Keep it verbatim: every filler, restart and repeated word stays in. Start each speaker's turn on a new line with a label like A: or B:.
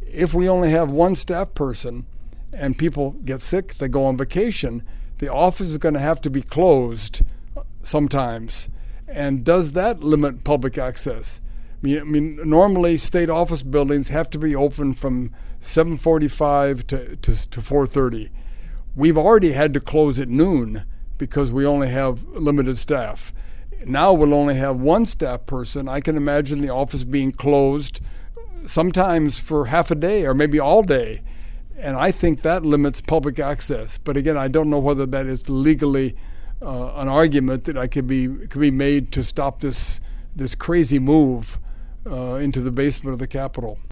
A: if we only have one staff person and people get sick, they go on vacation, the office is going to have to be closed sometimes. And does that limit public access? I mean, I mean normally state office buildings have to be open from seven forty-five to, to, to four thirty. We've already had to close at noon because we only have limited staff. Now we'll only have one staff person. I can imagine the office being closed sometimes for half a day or maybe all day. And I think that limits public access. But again, I don't know whether that is legally uh, an argument that I could be could be made to stop this this crazy move uh, into the basement of the Capitol.